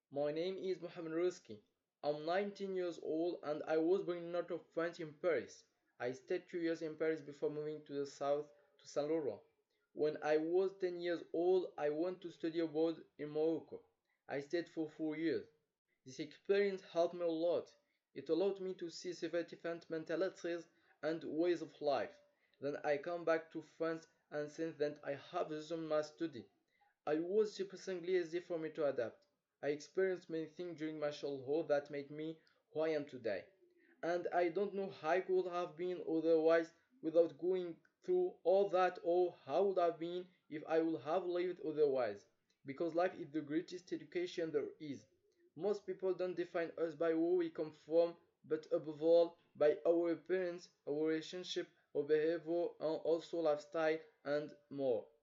My name is Mohamed Ruski. I'm 19 years old and I was born in north of France in Paris. I stayed 2 years in Paris before moving to the south to Saint Laurent. When I was 10 years old, I went to study abroad in Morocco. I stayed for 4 years. This experience helped me a lot. It allowed me to see several different mentalities and ways of life. Then I come back to France and since then I have resumed my study. I was surprisingly easy for me to adapt. I experienced many things during my childhood that made me who I am today. And I don't know how I could have been otherwise without going through all that or how would have been if I would have lived otherwise. Because life is the greatest education there is. Most people don't define us by where we come from, but above all by our appearance, our relationship, our behavior, and also lifestyle and more.